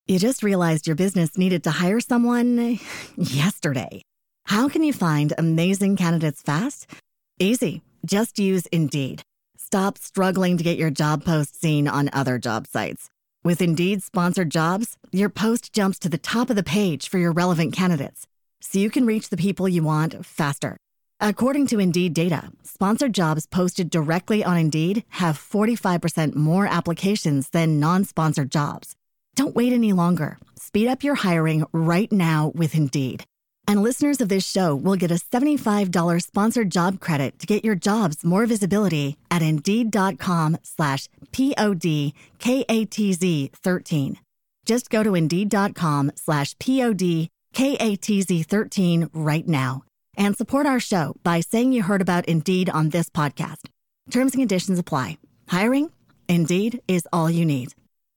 You just realized your business needed to hire someone yesterday. How can you find amazing candidates fast? Easy. Just use Indeed. Stop struggling to get your job post seen on other job sites. With Indeed sponsored jobs, your post jumps to the top of the page for your relevant candidates, so you can reach the people you want faster. According to Indeed data, sponsored jobs posted directly on Indeed have 45% more applications than non-sponsored jobs. Don't wait any longer. Speed up your hiring right now with Indeed. And listeners of this show will get a $75 sponsored job credit to get your jobs more visibility at Indeed.com/PODKATZ13. Just go to Indeed.com/PODKATZ13 right now and support our show by saying you heard about Indeed on this podcast. Terms and conditions apply. Hiring? Indeed is all you need.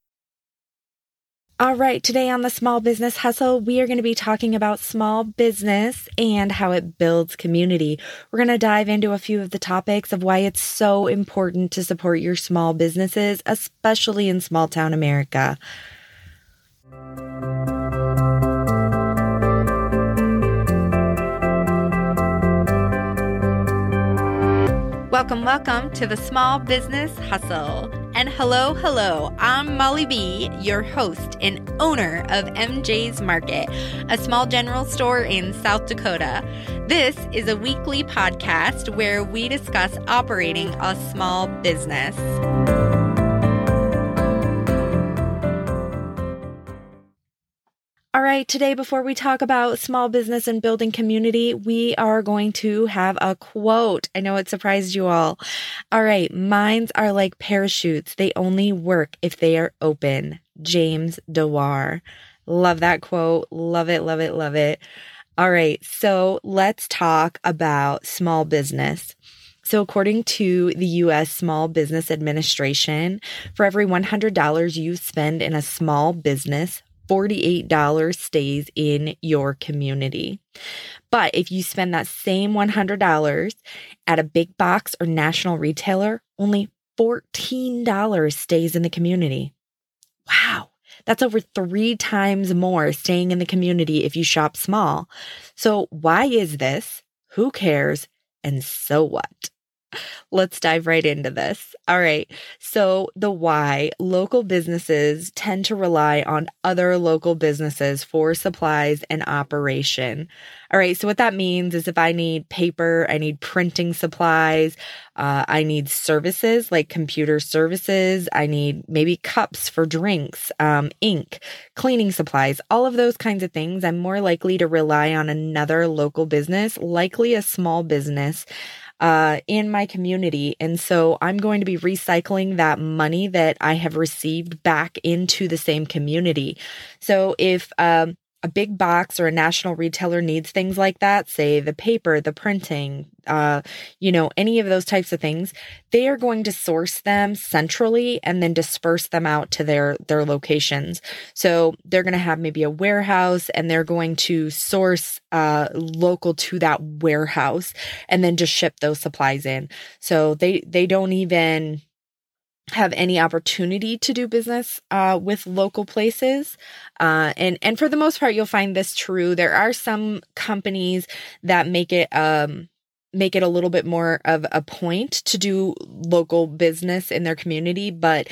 All right, today on the Small Business Hustle, we are going to be talking about small business and how it builds community. We're going to dive into a few of the topics of why it's so important to support your small businesses, especially in small town America. Welcome to the Small Business Hustle. And hello, I'm Molly B, your host and owner of MJ's Market, a small general store in South Dakota. This is a weekly podcast where we discuss operating a small business. All right, today, before we talk about small business and building community, we are going to have a quote. I know it surprised you all. All right, minds are like parachutes. They only work if they are open. James Dewar. Love that quote. Love it. All right, so let's talk about small business. So according to the U.S. Small Business Administration, for every $100 you spend in a small business, $48 stays in your community. But if you spend that same $100 at a big box or national retailer, only $14 stays in the community. Wow. That's over 3 times more staying in the community if you shop small. So why is this? Who cares? And so what? Let's dive right into this. All right. So the why: local businesses tend to rely on other local businesses for supplies and operation. All right. So what that means is if I need paper, I need printing supplies, I need services like computer services, I need maybe cups for drinks, ink, cleaning supplies, all of those kinds of things. I'm more likely to rely on another local business, likely a small business, in my community. And so I'm going to be recycling that money that I have received back into the same community. So if a big box or a national retailer needs things like that, say the paper, the printing, any of those types of things, they are going to source them centrally and then disperse them out to their locations. So they're going to have maybe a warehouse and they're going to source local to that warehouse and then just ship those supplies in. So they don't even have any opportunity to do business with local places. And for the most part, you'll find this true. There are some companies that make it a little bit more of a point to do local business in their community. But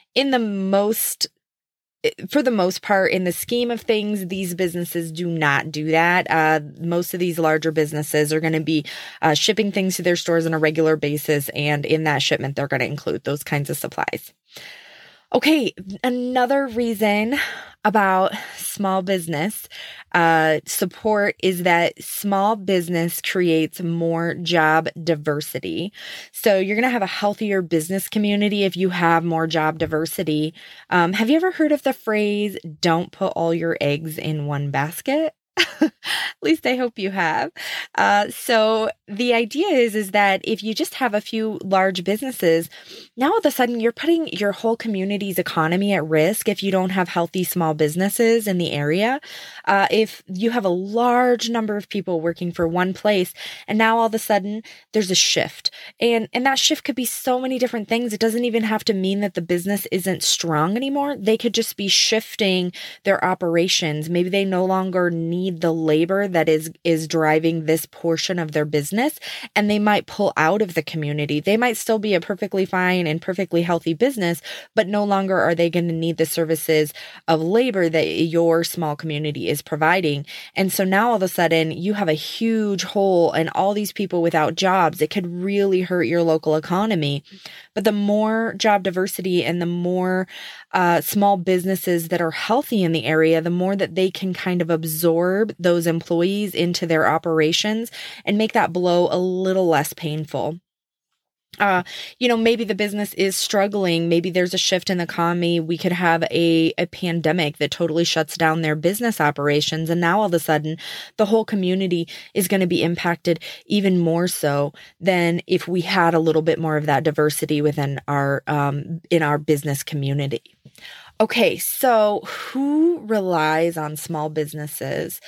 for the most part, in the scheme of things, these businesses do not do that. Most of these larger businesses are going to be shipping things to their stores on a regular basis. And in that shipment, they're going to include those kinds of supplies. Okay, another reason about small business support is that small business creates more job diversity. So you're going to have a healthier business community if you have more job diversity. Have you ever heard of the phrase, don't put all your eggs in one basket? At least I hope you have. So the idea is that if you just have a few large businesses, now all of a sudden you're putting your whole community's economy at risk if you don't have healthy small businesses in the area. If you have a large number of people working for one place, and now all of a sudden there's a shift, and that shift could be so many different things. It doesn't even have to mean that the business isn't strong anymore. They could just be shifting their operations. Maybe they no longer need the labor that is driving this portion of their business, and they might pull out of the community. They might still be a perfectly fine and perfectly healthy business, but no longer are they going to need the services of labor that your small community is providing. And so now all of a sudden you have a huge hole and all these people without jobs. It could really hurt your local economy. But the more job diversity and the more small businesses that are healthy in the area, the more that they can kind of absorb those employees into their operations and make that blow a little less painful. Maybe the business is struggling. Maybe there's a shift in the economy. We could have a pandemic that totally shuts down their business operations. And now all of a sudden, the whole community is going to be impacted even more so than if we had a little bit more of that diversity within in our business community. Okay, so who relies on small businesses?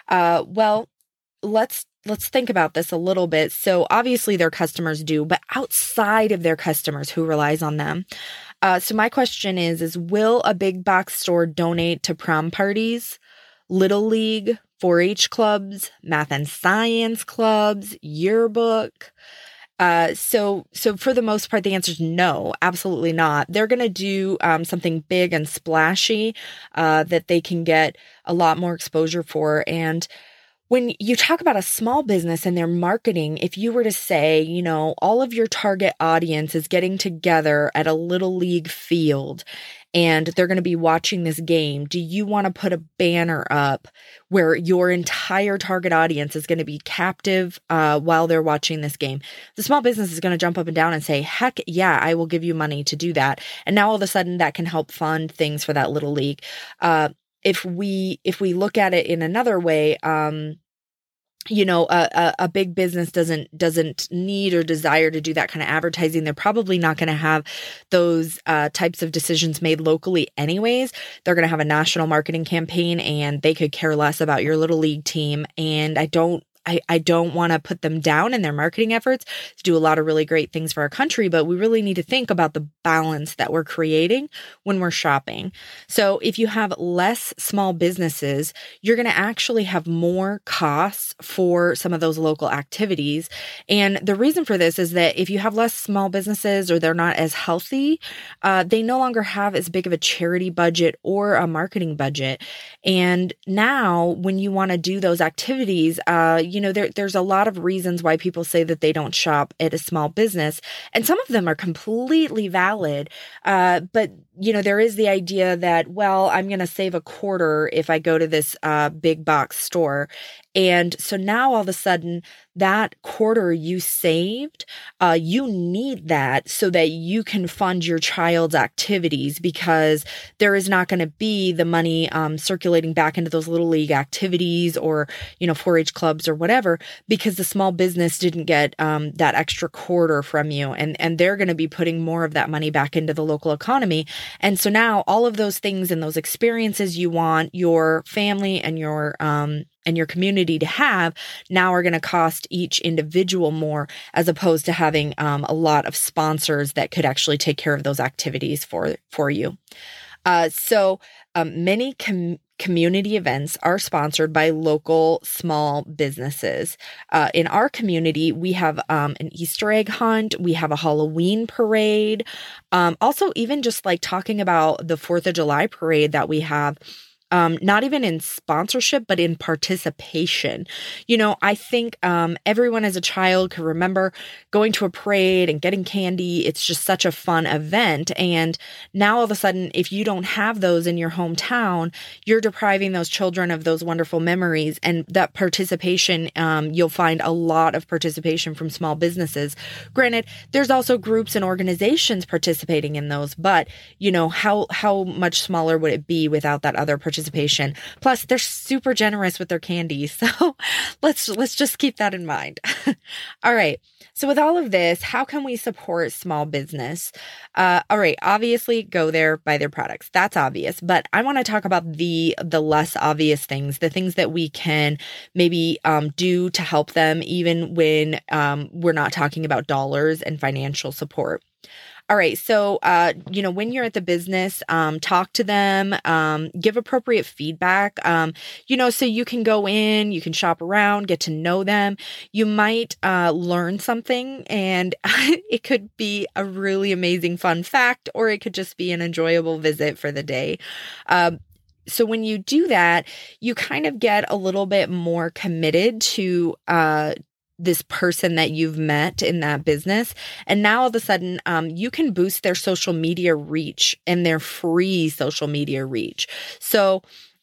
Let's think about this a little bit. So obviously their customers do, but outside of their customers, who relies on them? So my question is will a big box store donate to prom parties, Little League, 4-H clubs, math and science clubs, yearbook? So for the most part, the answer is no, absolutely not. They're going to do something big and splashy that they can get a lot more exposure for. And when you talk about a small business and their marketing, if you were to say, all of your target audience is getting together at a Little League field and they're going to be watching this game, do you want to put a banner up where your entire target audience is going to be captive while they're watching this game? The small business is going to jump up and down and say, heck yeah, I will give you money to do that. And now all of a sudden that can help fund things for that Little League. If we look at it in another way, a big business doesn't need or desire to do that kind of advertising. They're probably not going to have those types of decisions made locally anyways. They're going to have a national marketing campaign and they could care less about your Little League team. And I don't want to put them down in their marketing efforts to do a lot of really great things for our country, but we really need to think about the balance that we're creating when we're shopping. So if you have less small businesses, you're going to actually have more costs for some of those local activities. And the reason for this is that if you have less small businesses or they're not as healthy, they no longer have as big of a charity budget or a marketing budget. And now when you want to do those activities, there's a lot of reasons why people say that they don't shop at a small business. And some of them are completely valid. But there is the idea that, well, I'm going to save a quarter if I go to this big box store. And so now all of a sudden that quarter you saved, you need that so that you can fund your child's activities, because there is not going to be the money circulating back into those Little League activities or, 4-H clubs or whatever, because the small business didn't get that extra quarter from you. And they're going to be putting more of that money back into the local economy. And so now all of those things and those experiences you want your family and your community to have now are going to cost each individual more, as opposed to having a lot of sponsors that could actually take care of those activities for you. Many community events are sponsored by local small businesses. In our community, we have an Easter egg hunt. We have a Halloween parade. Also, even just like talking about the 4th of July parade that we have, not even in sponsorship, but in participation. I think everyone as a child can remember going to a parade and getting candy. It's just such a fun event. And now all of a sudden, if you don't have those in your hometown, you're depriving those children of those wonderful memories. And that participation, you'll find a lot of participation from small businesses. Granted, there's also groups and organizations participating in those, but how much smaller would it be without that other participation participation. Plus, they're super generous with their candy. So let's just keep that in mind. All right. So with all of this, how can we support small business? All right. Obviously, go there, buy their products. That's obvious. But I want to talk about the less obvious things, the things that we can maybe do to help them, even when we're not talking about dollars and financial support. All right. So, when you're at the business, talk to them, give appropriate feedback, so you can go in, you can shop around, get to know them. You might learn something, and it could be a really amazing fun fact, or it could just be an enjoyable visit for the day. So when you do that, you kind of get a little bit more committed to this person that you've met in that business. And now all of a sudden, you can boost their social media reach and their free social media reach. So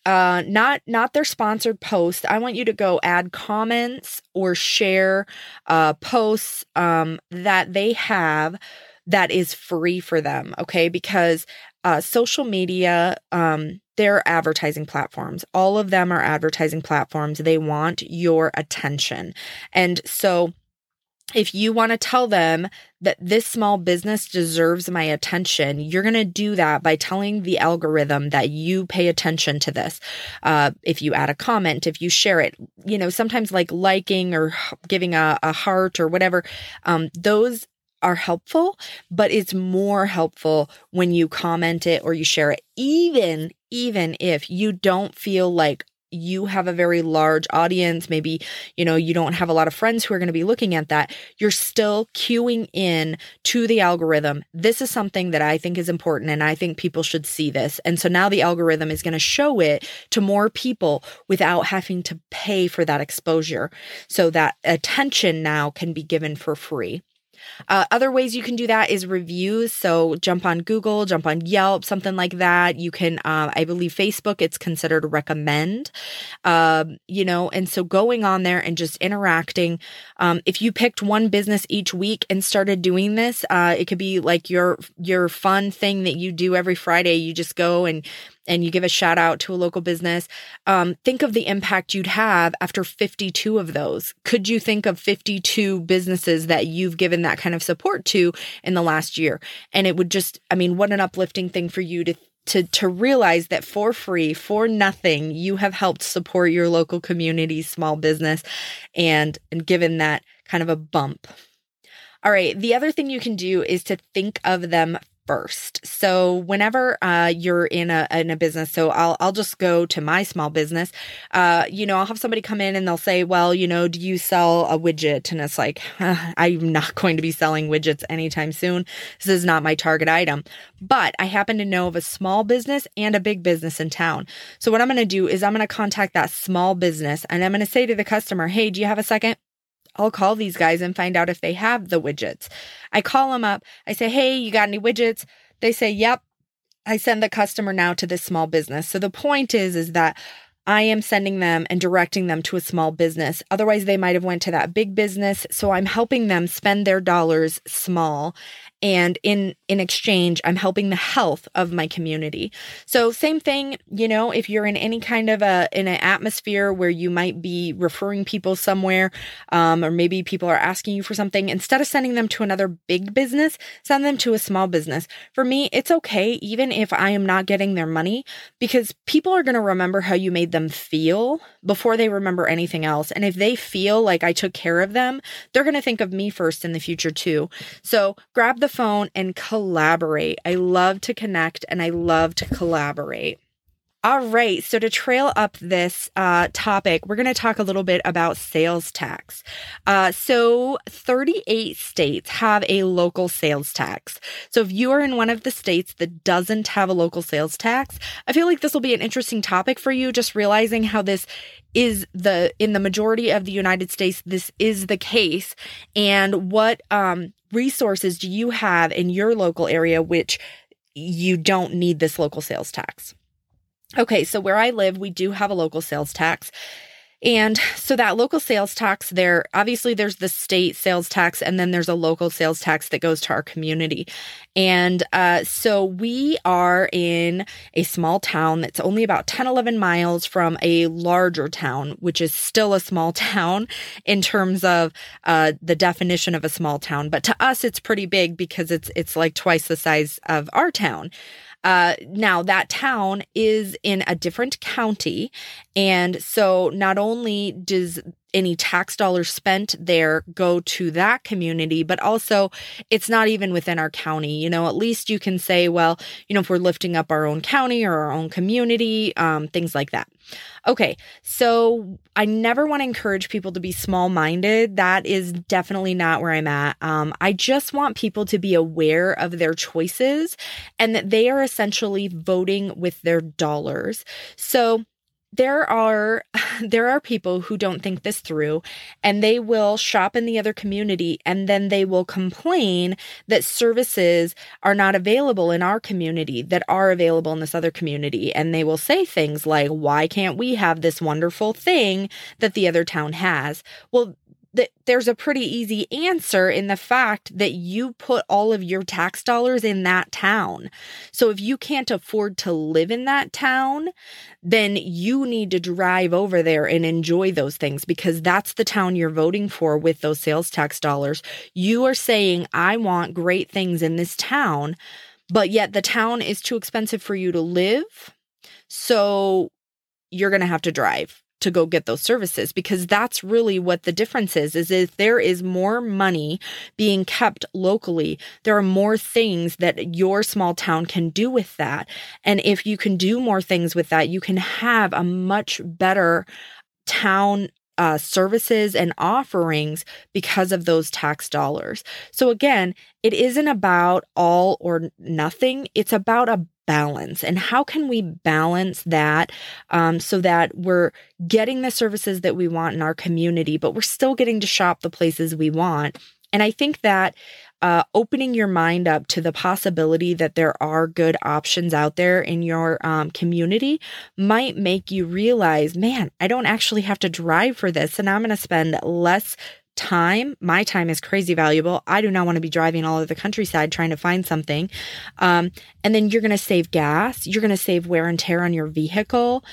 not their sponsored post. I want you to go add comments or share posts that they have that is free for them. Okay. Because social media, they're advertising platforms. All of them are advertising platforms. They want your attention. And so if you want to tell them that this small business deserves my attention, you're going to do that by telling the algorithm that you pay attention to this. If you add a comment, if you share it, sometimes like liking or giving a heart or whatever, those are helpful, but it's more helpful when you comment it or you share it, even if you don't feel like you have a very large audience. Maybe, you don't have a lot of friends who are going to be looking at that. You're still cueing in to the algorithm. This is something that I think is important, and I think people should see this. And so now the algorithm is going to show it to more people without having to pay for that exposure. So that attention now can be given for free. Other ways you can do that is reviews. So jump on Google, jump on Yelp, something like that. You can, I believe Facebook, it's considered recommend, and so going on there and just interacting. If you picked one business each week and started doing this, it could be like your fun thing that you do every Friday. You just go and you give a shout out to a local business. Think of the impact you'd have after 52 of those. Could you think of 52 businesses that you've given that kind of support to in the last year? And it would just, what an uplifting thing for you to realize that for free, for nothing, you have helped support your local community, small business, and given that kind of a bump. All right. The other thing you can do is to think of them first. So whenever you're in a business, so I'll just go to my small business. I'll have somebody come in and they'll say, well, do you sell a widget? And it's like, I'm not going to be selling widgets anytime soon. This is not my target item. But I happen to know of a small business and a big business in town. So what I'm going to do is I'm going to contact that small business and I'm going to say to the customer, hey, do you have a second? I'll call these guys and find out if they have the widgets. I call them up. I say, hey, you got any widgets? They say, yep. I send the customer now to this small business. So the point is that I am sending them and directing them to a small business. Otherwise, they might have went to that big business. So I'm helping them spend their dollars small. And in exchange, I'm helping the health of my community. So same thing, if you're in any kind of in an atmosphere where you might be referring people somewhere, or maybe people are asking you for something, instead of sending them to another big business, send them to a small business. For me, it's okay, even if I am not getting their money, because people are going to remember how you made them feel before they remember anything else. And if they feel like I took care of them, they're going to think of me first in the future too. So grab the phone and collaborate. I love to connect and I love to collaborate. All right. So to trail up this topic, we're going to talk a little bit about sales tax. So 38 states have a local sales tax. So if you are in one of the states that doesn't have a local sales tax, I feel like this will be an interesting topic for you, just realizing how this is in the majority of the United States, this is the case. And what resources do you have in your local area which you don't need this local sales tax? Okay, so where I live, we do have a local sales tax. And so that local sales tax there, obviously there's the state sales tax, and then there's a local sales tax that goes to our community. And so we are in a small town that's only about 10, 11 miles from a larger town, which is still a small town in terms of the definition of a small town. But to us, it's pretty big because it's like twice the size of our town. Now that town is in a different county. And so not only does any tax dollars spent there go to that community, but also it's not even within our county. At least you can say, well, if we're lifting up our own county or our own community, things like that. Okay, so I never want to encourage people to be small-minded. That is definitely not where I'm at. I just want people to be aware of their choices and that they are essentially voting with their dollars. So there are people who don't think this through, and they will shop in the other community, and then they will complain that services are not available in our community that are available in this other community. And they will say things like, why can't we have this wonderful thing that the other town has? Well, there's a pretty easy answer in the fact that you put all of your tax dollars in that town. So if you can't afford to live in that town, then you need to drive over there and enjoy those things because that's the town you're voting for with those sales tax dollars. You are saying, I want great things in this town, but yet the town is too expensive for you to live. So you're going to have to drive to go get those services, because that's really what the difference is if there is more money being kept locally, there are more things that your small town can do with that. And if you can do more things with that, you can have a much better town services and offerings because of those tax dollars. So again, it isn't about all or nothing. It's about a balance. And how can we balance that so that we're getting the services that we want in our community, but we're still getting to shop the places we want? And I think that opening your mind up to the possibility that there are good options out there in your community might make you realize, man, I don't actually have to drive for this, and I'm going to spend less time. My time is crazy valuable. I do not want to be driving all over the countryside trying to find something. And then you're going to save gas. You're going to save wear and tear on your vehicle.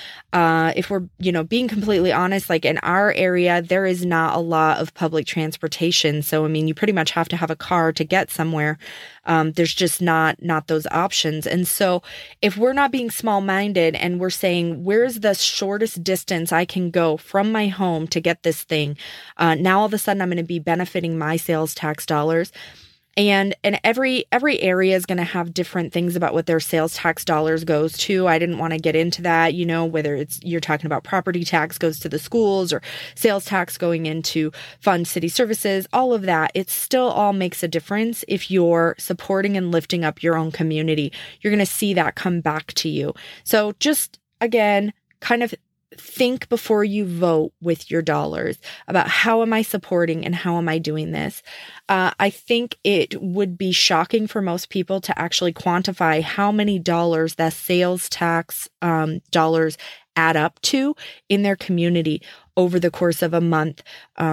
If we're, being completely honest, like in our area, there is not a lot of public transportation. So, you pretty much have to have a car to get somewhere. There's just not those options. And so if we're not being small-minded and we're saying, where's the shortest distance I can go from my home to get this thing? Now all of a sudden I'm going to be benefiting my sales tax dollars. And every area is going to have different things about what their sales tax dollars goes to. I didn't want to get into that, whether you're talking about property tax goes to the schools or sales tax going into fund city services, all of that. It still all makes a difference if you're supporting and lifting up your own community. You're going to see that come back to you. So just, again, kind of think before you vote with your dollars about how am I supporting and how am I doing this? I think it would be shocking for most people to actually quantify how many dollars that sales tax dollars add up to in their community over the course of a month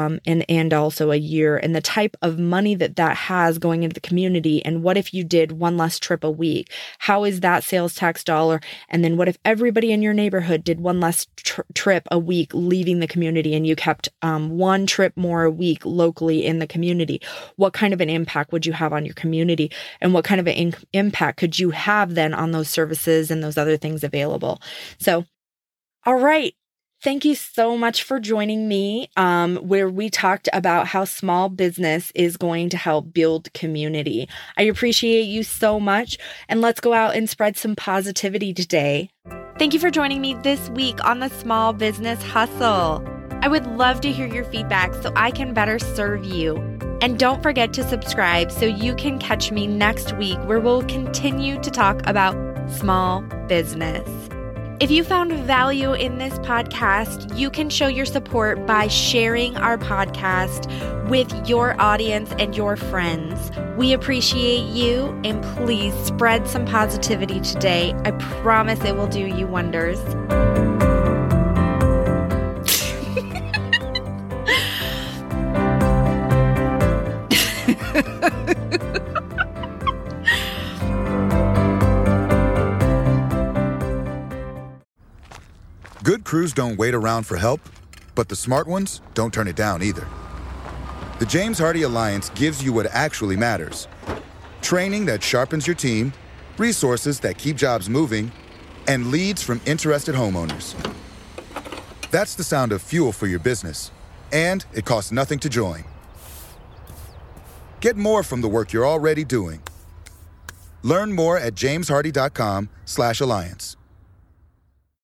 and also a year, and the type of money that has going into the community. And what if you did one less trip a week? How is that sales tax dollar? And then what if everybody in your neighborhood did one less trip a week leaving the community and you kept one trip more a week locally in the community? What kind of an impact would you have on your community? And what kind of an impact could you have then on those services and those other things available? So, all right. Thank you so much for joining me, where we talked about how small business is going to help build community. I appreciate you so much, and let's go out and spread some positivity today. Thank you for joining me this week on the Small Business Hustle. I would love to hear your feedback so I can better serve you. And don't forget to subscribe so you can catch me next week, where we'll continue to talk about small business. If you found value in this podcast, you can show your support by sharing our podcast with your audience and your friends. We appreciate you, and please spread some positivity today. I promise it will do you wonders. Good crews don't wait around for help, but the smart ones don't turn it down either. The James Hardie Alliance gives you what actually matters. Training that sharpens your team, resources that keep jobs moving, and leads from interested homeowners. That's the sound of fuel for your business, and it costs nothing to join. Get more from the work you're already doing. Learn more at jameshardie.com/alliance.